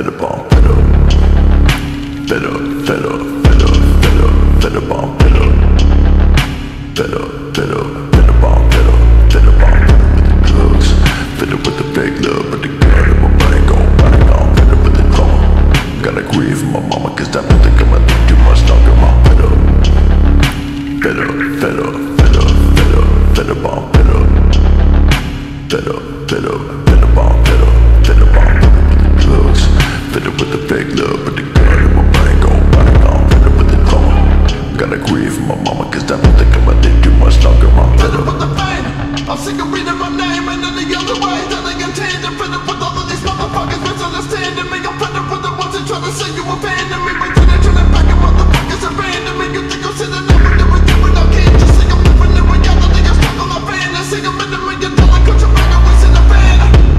fed up on fed up, fed up, fed up, fed up, fed up, fed up on fed up, fed up, fed up, fed up on fed up, fed up on with the drugs, fed up with the fake love, but the gun in my brain gon' bang on, fed up with the trauma. Gotta grieve for my mama, cause that don't think I'ma do too much longer. I'm fed up, fed up, fed up, fed up, fed up, fed up on fed up, fed up, fed up, fed up on fed up, fed up on with the drugs, fed up with the fake love, but the gun in my brain gon' bang on, fed up with the trauma. Gotta grieve for my mama, cause that don't think I'ma do too much longer. I'm fed up with the pain. I'm sick of reading my name and any other way that I intend. I'm fed up with all of these motherfuckers misunderstanding me. I'm fed up with the ones that try to say you abandon me, but then they turn it back and motherfuckers abandon me. You think I'm sitting there with everything, but I can't just think I'm living in reality. I'm stuck on the fantasy. I'm in $1 million contract, I'm wasting a fan.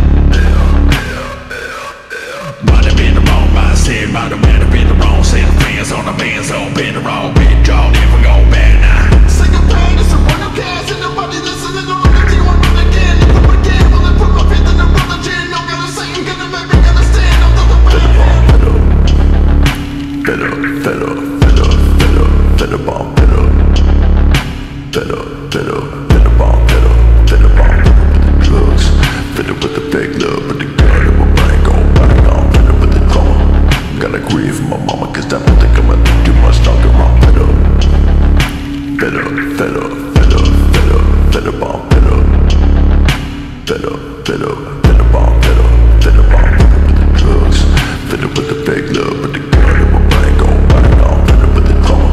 Might have been the wrong mindset, might have been the wrong set of fans on the man's own, been the wrong bit, draw, never go back now. Sick of pain, it's a run of gas, and nobody listening to what I do. I'm run again, and come again. Will I put my faith in the religion? No gotta say, I'm gonna make me understand. I'm not the fed up, fed up, fed up, fed up, fed up, fed up on fed up, fed up, fed up, fed up on fed up, fed up on with the drugs, fed up with the fake love, but the gun in my brain gon' bang on, fed up with the trauma. Gotta grieve for my mama, cause that don't think I'ma do too much longer. I'm fed up, fed up, fed up, fed up, fed up, fed up on